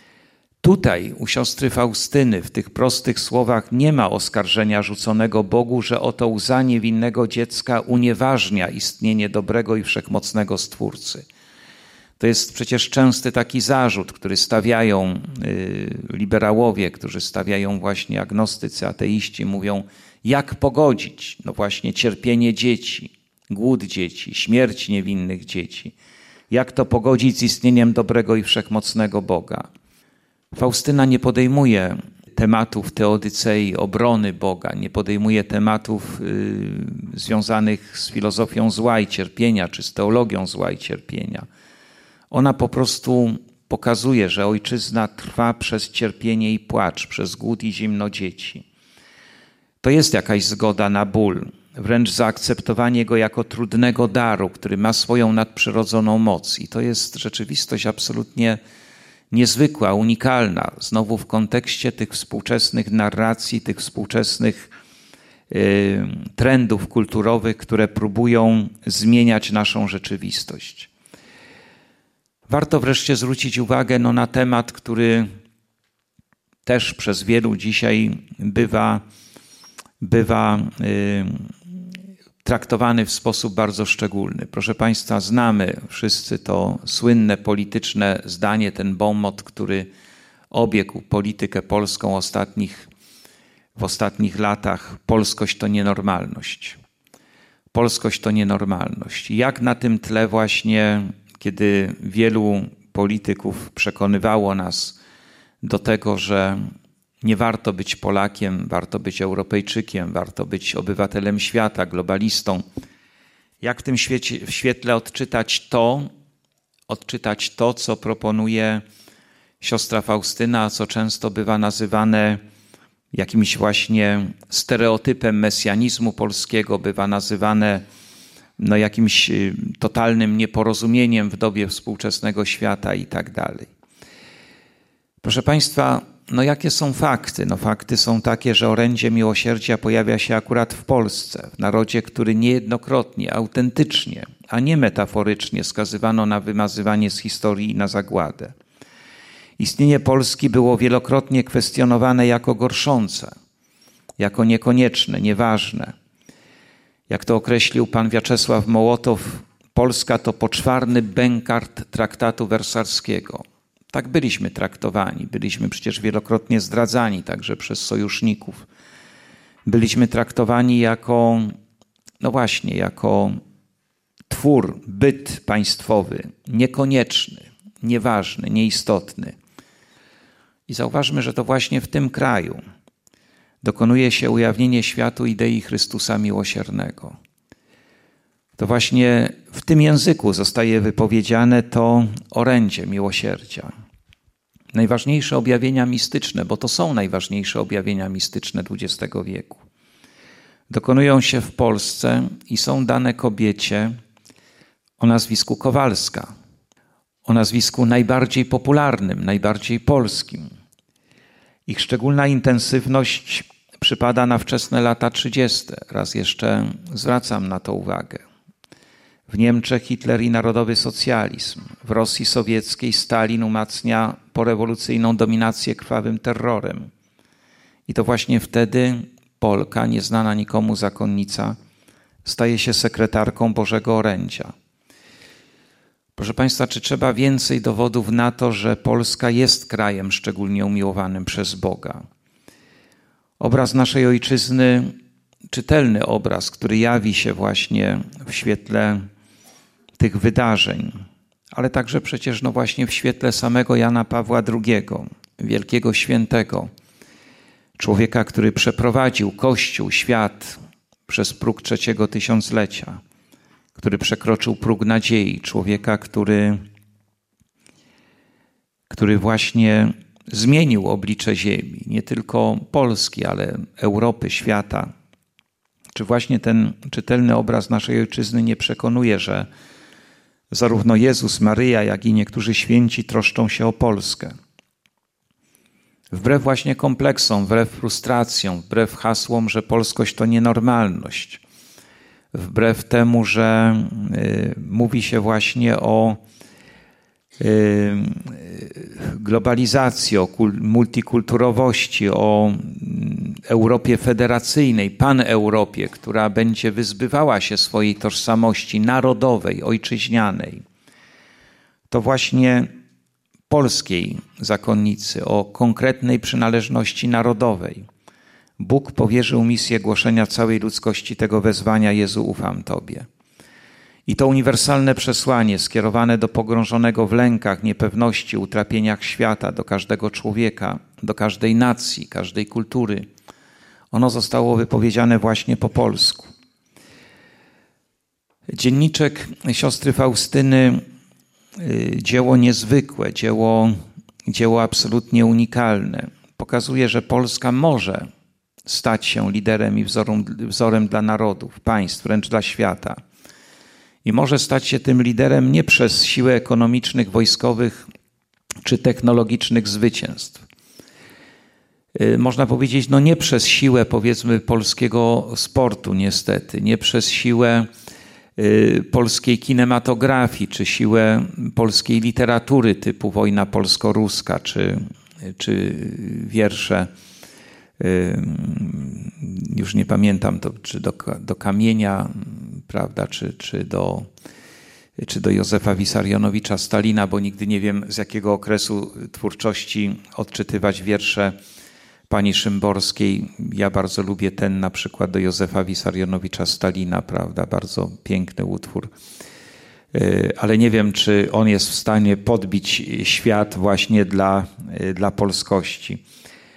Tutaj u siostry Faustyny w tych prostych słowach nie ma oskarżenia rzuconego Bogu, że oto łza niewinnego dziecka unieważnia istnienie dobrego i wszechmocnego Stwórcy. To jest przecież częsty taki zarzut, który stawiają liberałowie, którzy stawiają właśnie agnostycy, ateiści, mówią, jak pogodzić no właśnie cierpienie dzieci, głód dzieci, śmierć niewinnych dzieci. Jak to pogodzić z istnieniem dobrego i wszechmocnego Boga? Faustyna nie podejmuje tematów teodycei, obrony Boga, nie podejmuje tematów y, związanych z filozofią zła i cierpienia, czy z teologią zła i cierpienia. Ona po prostu pokazuje, że ojczyzna trwa przez cierpienie i płacz, przez głód i zimno dzieci. To jest jakaś zgoda na ból, wręcz zaakceptowanie go jako trudnego daru, który ma swoją nadprzyrodzoną moc. I to jest rzeczywistość absolutnie niezwykła, unikalna. Znowu w kontekście tych współczesnych narracji, tych współczesnych y, trendów kulturowych, które próbują zmieniać naszą rzeczywistość. Warto wreszcie zwrócić uwagę no, na temat, który też przez wielu dzisiaj bywa, bywa y, traktowany w sposób bardzo szczególny. Proszę Państwa, znamy wszyscy to słynne polityczne zdanie, ten bonmot, który obiegł politykę polską ostatnich, w ostatnich latach. Polskość to nienormalność. Polskość to nienormalność. Jak na tym tle właśnie, kiedy wielu polityków przekonywało nas do tego, że nie warto być Polakiem, warto być Europejczykiem, warto być obywatelem świata, globalistą. Jak w tym świecie, w świetle odczytać to, odczytać to, co proponuje siostra Faustyna, co często bywa nazywane jakimś właśnie stereotypem mesjanizmu polskiego, bywa nazywane no, jakimś totalnym nieporozumieniem w dobie współczesnego świata i tak dalej. Proszę Państwa, no jakie są fakty? No fakty są takie, że orędzie miłosierdzia pojawia się akurat w Polsce, w narodzie, który niejednokrotnie, autentycznie, a nie metaforycznie skazywano na wymazywanie z historii i na zagładę. Istnienie Polski było wielokrotnie kwestionowane jako gorszące, jako niekonieczne, nieważne. Jak to określił pan Wiaczesław Mołotow, Polska to poczwarny bękart traktatu wersalskiego. Tak byliśmy traktowani, byliśmy przecież wielokrotnie zdradzani także przez sojuszników. Byliśmy traktowani jako, no właśnie, jako twór, byt państwowy, niekonieczny, nieważny, nieistotny. I zauważmy, że to właśnie w tym kraju dokonuje się ujawnienie światu idei Chrystusa miłosiernego. To właśnie w tym języku zostaje wypowiedziane to orędzie miłosierdzia. Najważniejsze objawienia mistyczne, bo to są najważniejsze objawienia mistyczne dwudziestego wieku. Dokonują się w Polsce i są dane kobiecie o nazwisku Kowalska, o nazwisku najbardziej popularnym, najbardziej polskim. Ich szczególna intensywność przypada na wczesne lata trzydzieste. Raz jeszcze zwracam na to uwagę. W Niemczech Hitler i narodowy socjalizm. W Rosji sowieckiej Stalin umacnia porewolucyjną dominację krwawym terrorem. I to właśnie wtedy Polka, nieznana nikomu zakonnica, staje się sekretarką Bożego Orędzia. Proszę Państwa, czy trzeba więcej dowodów na to, że Polska jest krajem szczególnie umiłowanym przez Boga? Obraz naszej ojczyzny, czytelny obraz, który jawi się właśnie w świetle tych wydarzeń, ale także przecież no właśnie w świetle samego Jana Pawła drugiego, wielkiego świętego, człowieka, który przeprowadził Kościół, świat przez próg trzeciego tysiąclecia, który przekroczył próg nadziei, człowieka, który, który właśnie zmienił oblicze ziemi, nie tylko Polski, ale Europy, świata. Czy właśnie ten czytelny obraz naszej ojczyzny nie przekonuje, że zarówno Jezus, Maryja, jak i niektórzy święci troszczą się o Polskę? Wbrew właśnie kompleksom, wbrew frustracjom, wbrew hasłom, że polskość to nienormalność, wbrew temu, że y, mówi się właśnie o y, globalizacji, o kul- multikulturowości, o y, Europie federacyjnej, paneuropie, która będzie wyzbywała się swojej tożsamości narodowej, ojczyźnianej. To właśnie polskiej zakonnicy, o konkretnej przynależności narodowej Bóg powierzył misję głoszenia całej ludzkości tego wezwania: Jezu, ufam Tobie. I to uniwersalne przesłanie skierowane do pogrążonego w lękach, niepewności, utrapieniach świata, do każdego człowieka, do każdej nacji, każdej kultury, ono zostało wypowiedziane właśnie po polsku. Dzienniczek siostry Faustyny, dzieło niezwykłe, dzieło, dzieło absolutnie unikalne, pokazuje, że Polska może stać się liderem i wzorem, wzorem dla narodów, państw, wręcz dla świata. I może stać się tym liderem nie przez siłę ekonomicznych, wojskowych czy technologicznych zwycięstw. Można powiedzieć, no nie przez siłę, powiedzmy, polskiego sportu niestety, nie przez siłę polskiej kinematografii, czy siłę polskiej literatury typu Wojna polsko-ruska, czy, czy wiersze, już nie pamiętam, to, czy do, do Kamienia, prawda, czy, czy, do, czy do Józefa Wissarionowicza Stalina, bo nigdy nie wiem, z jakiego okresu twórczości odczytywać wiersze pani Szymborskiej. Ja bardzo lubię ten na przykład do Józefa Wissarionowicza Stalina, prawda, bardzo piękny utwór. Ale nie wiem, czy on jest w stanie podbić świat właśnie dla, dla polskości.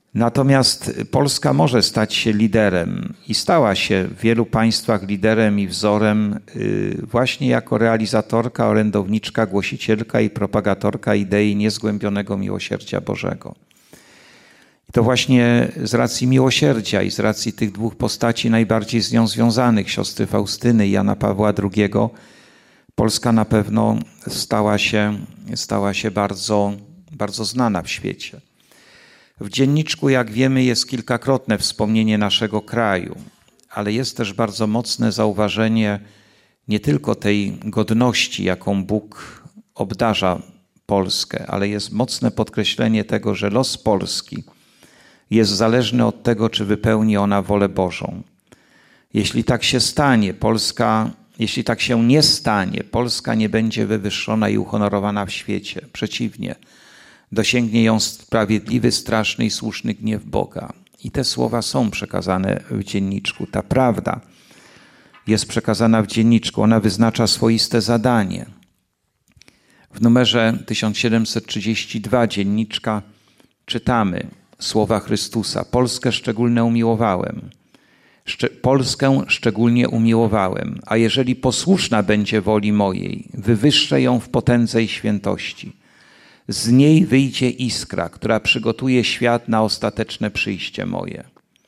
Natomiast Polska może stać się liderem i stała się w wielu państwach liderem i wzorem właśnie jako realizatorka, orędowniczka, głosicielka i propagatorka idei niezgłębionego miłosierdzia Bożego. I to właśnie z racji miłosierdzia i z racji tych dwóch postaci najbardziej z nią związanych, siostry Faustyny i Jana Pawła drugiego, Polska na pewno stała się, stała się bardzo, bardzo znana w świecie. W dzienniczku, jak wiemy, jest kilkakrotne wspomnienie naszego kraju, ale jest też bardzo mocne zauważenie nie tylko tej godności, jaką Bóg obdarza Polskę, ale jest mocne podkreślenie tego, że los Polski jest zależny od tego, czy wypełni ona wolę Bożą. Jeśli tak się stanie, Polska, jeśli tak się nie stanie, Polska nie będzie wywyższona i uhonorowana w świecie. Przeciwnie, dosięgnie ją sprawiedliwy, straszny i słuszny gniew Boga. I te słowa są przekazane w dzienniczku. Ta prawda jest przekazana w dzienniczku. Ona wyznacza swoiste zadanie. W numerze tysiąc siedemset trzydzieści dwa dzienniczka czytamy słowa Chrystusa. Polskę szczególnie umiłowałem. Szcze- Polskę szczególnie umiłowałem, a jeżeli posłuszna będzie woli mojej, wywyższę ją w potędze i świętości. Z niej wyjdzie iskra, która przygotuje świat na ostateczne przyjście moje.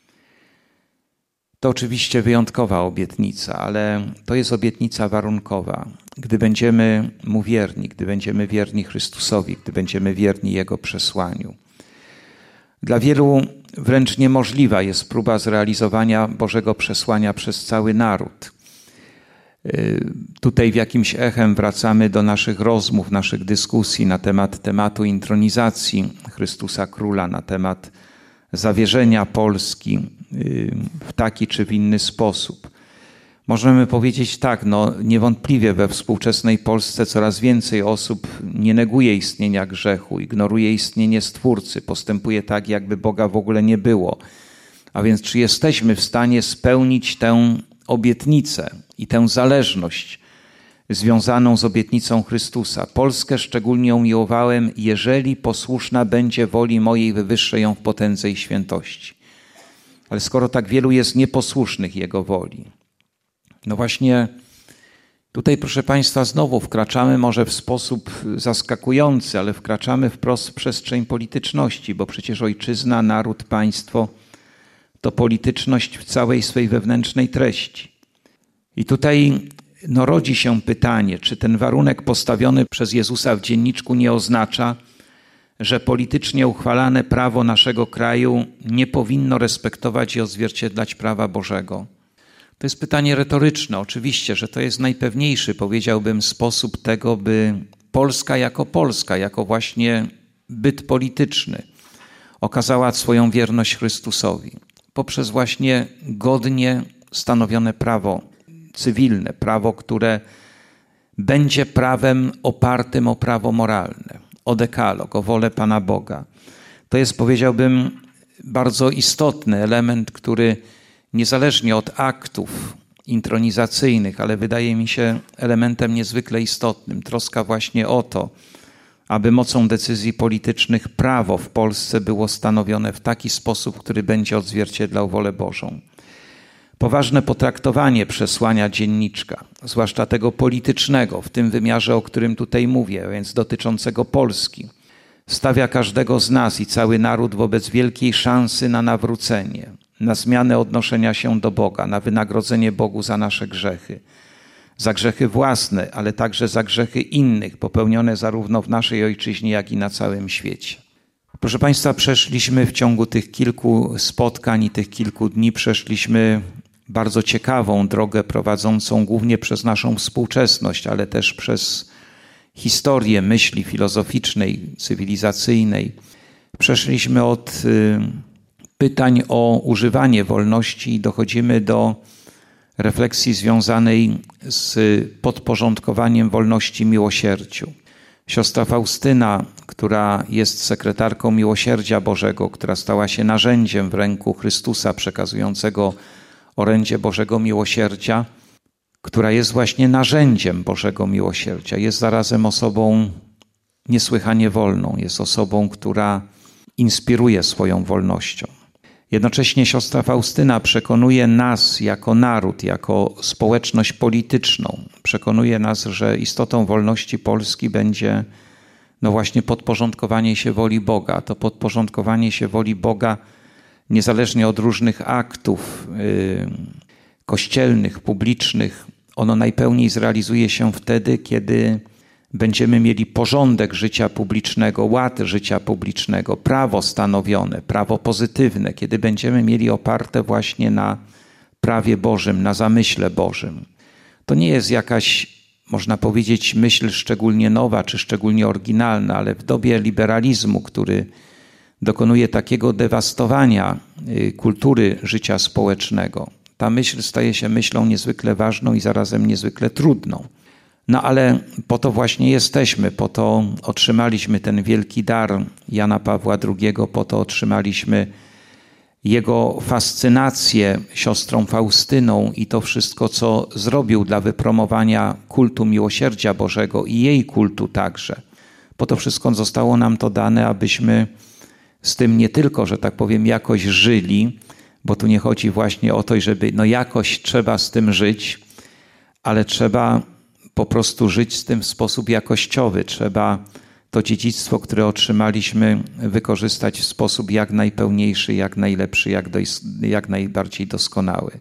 To oczywiście wyjątkowa obietnica, ale to jest obietnica warunkowa. Gdy będziemy Mu wierni, gdy będziemy wierni Chrystusowi, gdy będziemy wierni Jego przesłaniu. Dla wielu wręcz niemożliwa jest próba zrealizowania Bożego przesłania przez cały naród. Tutaj w jakimś echem wracamy do naszych rozmów, naszych dyskusji na temat tematu intronizacji Chrystusa Króla, na temat zawierzenia Polski w taki czy w inny sposób. Możemy powiedzieć tak, no niewątpliwie we współczesnej Polsce coraz więcej osób nie neguje istnienia grzechu, ignoruje istnienie Stwórcy, postępuje tak, jakby Boga w ogóle nie było. A więc czy jesteśmy w stanie spełnić tę obietnicę i tę zależność związaną z obietnicą Chrystusa? Polskę szczególnie umiłowałem, jeżeli posłuszna będzie woli mojej, wywyższę ją w potędze i świętości. Ale skoro tak wielu jest nieposłusznych Jego woli, no właśnie tutaj, proszę Państwa, znowu wkraczamy może w sposób zaskakujący, ale wkraczamy wprost w przestrzeń polityczności, bo przecież ojczyzna, naród, państwo to polityczność w całej swej wewnętrznej treści. I tutaj no, rodzi się pytanie, czy ten warunek postawiony przez Jezusa w dzienniczku nie oznacza, że politycznie uchwalane prawo naszego kraju nie powinno respektować i odzwierciedlać prawa Bożego? To jest pytanie retoryczne. Oczywiście, że to jest najpewniejszy, powiedziałbym, sposób tego, by Polska jako Polska, jako właśnie byt polityczny okazała swoją wierność Chrystusowi poprzez właśnie godnie stanowione prawo cywilne, prawo, które będzie prawem opartym o prawo moralne, o dekalog, o wolę Pana Boga. To jest, powiedziałbym, bardzo istotny element, który niezależnie od aktów intronizacyjnych, ale wydaje mi się elementem niezwykle istotnym. Troska właśnie o to, aby mocą decyzji politycznych prawo w Polsce było stanowione w taki sposób, który będzie odzwierciedlał wolę Bożą. Poważne potraktowanie przesłania dzienniczka, zwłaszcza tego politycznego, w tym wymiarze, o którym tutaj mówię, więc dotyczącego Polski, stawia każdego z nas i cały naród wobec wielkiej szansy na nawrócenie, na zmianę odnoszenia się do Boga, na wynagrodzenie Bogu za nasze grzechy. Za grzechy własne, ale także za grzechy innych, popełnione zarówno w naszej ojczyźnie, jak i na całym świecie. Proszę Państwa, przeszliśmy w ciągu tych kilku spotkań i tych kilku dni, przeszliśmy bardzo ciekawą drogę prowadzącą głównie przez naszą współczesność, ale też przez historię myśli filozoficznej, cywilizacyjnej. Przeszliśmy od pytań o używanie wolności i dochodzimy do refleksji związanej z podporządkowaniem wolności miłosierdziu. Siostra Faustyna, która jest sekretarką Miłosierdzia Bożego, która stała się narzędziem w ręku Chrystusa przekazującego orędzie Bożego Miłosierdzia, która jest właśnie narzędziem Bożego Miłosierdzia, jest zarazem osobą niesłychanie wolną, jest osobą, która inspiruje swoją wolnością. Jednocześnie siostra Faustyna przekonuje nas jako naród, jako społeczność polityczną. Przekonuje nas, że istotą wolności Polski będzie no właśnie podporządkowanie się woli Boga. To podporządkowanie się woli Boga niezależnie od różnych aktów yy, kościelnych, publicznych, ono najpełniej zrealizuje się wtedy, kiedy będziemy mieli porządek życia publicznego, ład życia publicznego, prawo stanowione, prawo pozytywne, kiedy będziemy mieli oparte właśnie na prawie Bożym, na zamyśle Bożym. To nie jest jakaś, można powiedzieć, myśl szczególnie nowa czy szczególnie oryginalna, ale w dobie liberalizmu, który dokonuje takiego dewastowania kultury życia społecznego, ta myśl staje się myślą niezwykle ważną i zarazem niezwykle trudną. No ale po to właśnie jesteśmy, po to otrzymaliśmy ten wielki dar Jana Pawła drugiego, po to otrzymaliśmy jego fascynację siostrą Faustyną i to wszystko, co zrobił dla wypromowania kultu miłosierdzia Bożego i jej kultu także. Po to wszystko zostało nam to dane, abyśmy z tym nie tylko, że tak powiem, jakoś żyli, bo tu nie chodzi właśnie o to, żeby no jakoś trzeba z tym żyć, ale trzeba po prostu żyć z tym w sposób jakościowy. Trzeba to dziedzictwo, które otrzymaliśmy, wykorzystać w sposób jak najpełniejszy, jak najlepszy, jak, do, jak najbardziej doskonały.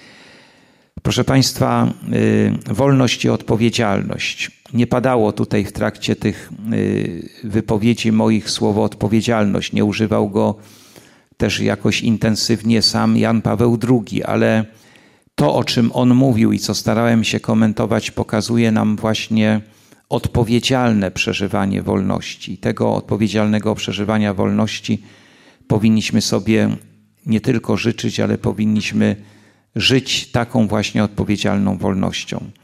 Proszę Państwa, y, wolność i odpowiedzialność. Nie padało tutaj w trakcie tych y, wypowiedzi moich słowo odpowiedzialność. Nie używał go też jakoś intensywnie sam Jan Paweł drugi, ale to, o czym on mówił i co starałem się komentować, pokazuje nam właśnie odpowiedzialne przeżywanie wolności. Tego odpowiedzialnego przeżywania wolności powinniśmy sobie nie tylko życzyć, ale powinniśmy żyć taką właśnie odpowiedzialną wolnością.